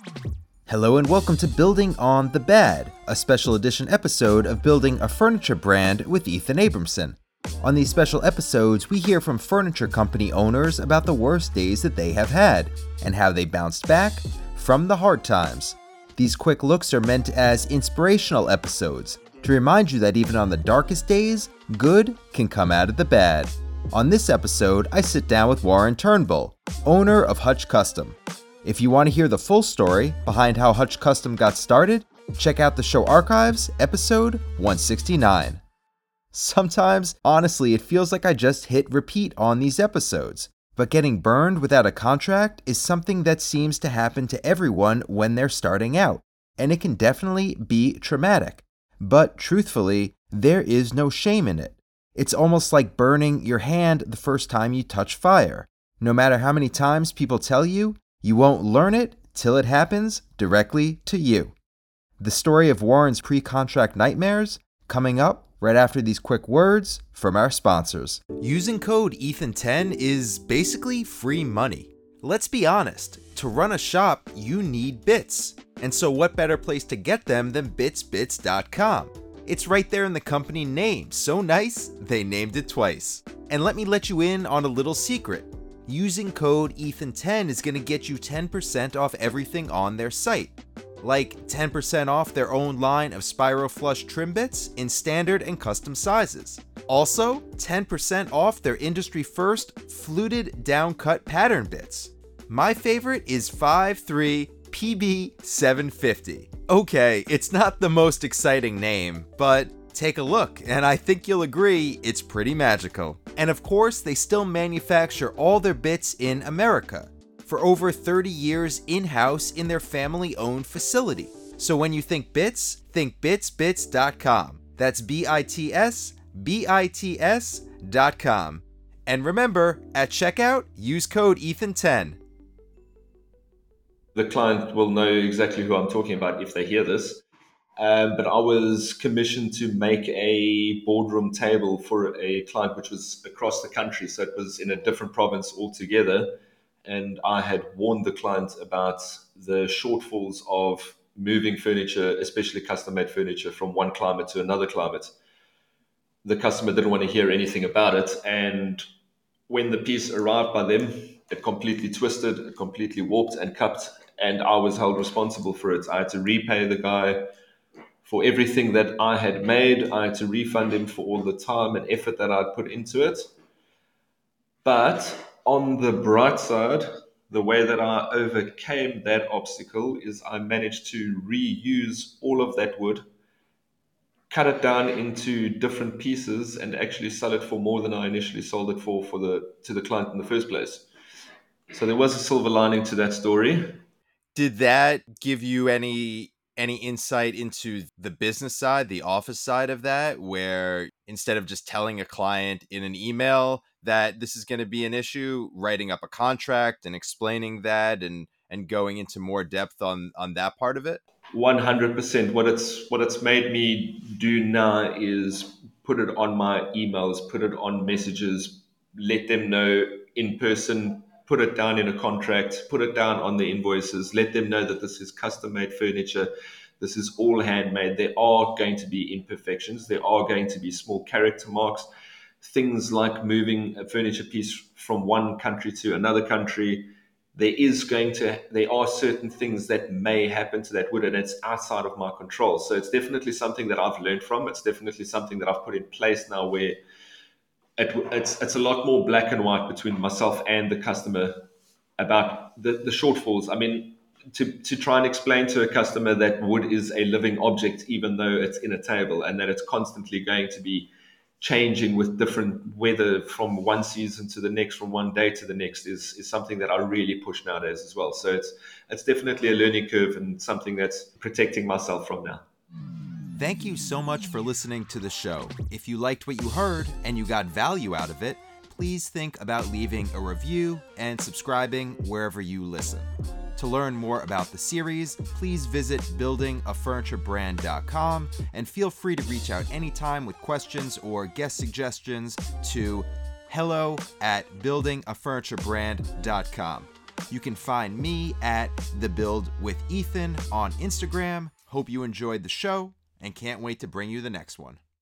Hello and welcome to Building on the Bad, a special edition episode of Building a Furniture Brand with Ethan Abramson. On these special episodes, we hear from furniture company owners about the worst days that they have had and how they bounced back from the hard times. These quick looks are meant as inspirational episodes to remind you that even on the darkest days, good can come out of the bad. On this episode, I sit down with Warren Turnbull, owner of Hutch Custom. If you want to hear the full story behind how Hutch Custom got started, check out the show archives, episode 169. Sometimes, honestly, it feels like I just hit repeat on these episodes, but getting burned without a contract is something that seems to happen to everyone when they're starting out, and it can definitely be traumatic. But truthfully, there is no shame in it. It's almost like burning your hand the first time you touch fire. No matter how many times people tell you, you won't learn it till it happens directly to you. The story of Warren's pre-contract nightmares coming up right after these quick words from our sponsors. Using code ETHAN10 is basically free money. Let's be honest, to run a shop, you need bits. And so what better place to get them than bitsbits.com? It's right there in the company name, so nice, they named it twice. And let me let you in on a little secret. Using code ETHAN10 is going to get you 10% off everything on their site. Like 10% off their own line of Spiral Flush trim bits in standard and custom sizes. Also, 10% off their industry first fluted downcut pattern bits. My favorite is 53 PB750. Okay, it's not the most exciting name, but take a look, and I think you'll agree it's pretty magical. And of course, they still manufacture all their bits in America for over 30 years in-house in their family-owned facility. So when you think bits, think bitsbits.com. That's bitsbits.com. And remember, at checkout, use code ETHAN10. The client will know exactly who I'm talking about if they hear this. But I was commissioned to make a boardroom table for a client which was across the country. So it was in a different province altogether. And I had warned the client about the shortfalls of moving furniture, especially custom-made furniture, from one climate to another climate. The customer didn't want to hear anything about it. And when the piece arrived by them, it completely twisted, it completely warped and cupped. And I was held responsible for it. I had to repay the guy for everything that I had made. I had to refund him for all the time and effort that I'd put into it. But on the bright side, the way that I overcame that obstacle is I managed to reuse all of that wood, cut it down into different pieces, and actually sell it for more than I initially sold it for to the client in the first place. So there was a silver lining to that story. Did that give you any insight into the business side, the office side of that, where instead of just telling a client in an email that this is going to be an issue, writing up a contract and explaining that and going into more depth on that part of it? 100%. What it's made me do now is put it on my emails, put it on messages, let them know in person, put it down in a contract, put it down on the invoices, let them know that this is custom made furniture. This is all handmade. There are going to be imperfections. There are going to be small character marks. Things like moving a furniture piece from one country to another country. There are certain things that may happen to that wood, and it's outside of my control. So it's definitely something that I've learned from. It's definitely something that I've put in place now where it's a lot more black and white between myself and the customer about the shortfalls. I mean, to try and explain to a customer that wood is a living object, even though it's in a table, and that it's constantly going to be changing with different weather from one season to the next, from one day to the next, is something that I really push nowadays as well. So it's definitely a learning curve and something that's protecting myself from now. Thank you so much for listening to the show. If you liked what you heard and you got value out of it, please think about leaving a review and subscribing wherever you listen. To learn more about the series, please visit buildingafurniturebrand.com and feel free to reach out anytime with questions or guest suggestions to hello@buildingafurniturebrand.com. You can find me at The Build with Ethan on Instagram. Hope you enjoyed the show and can't wait to bring you the next one.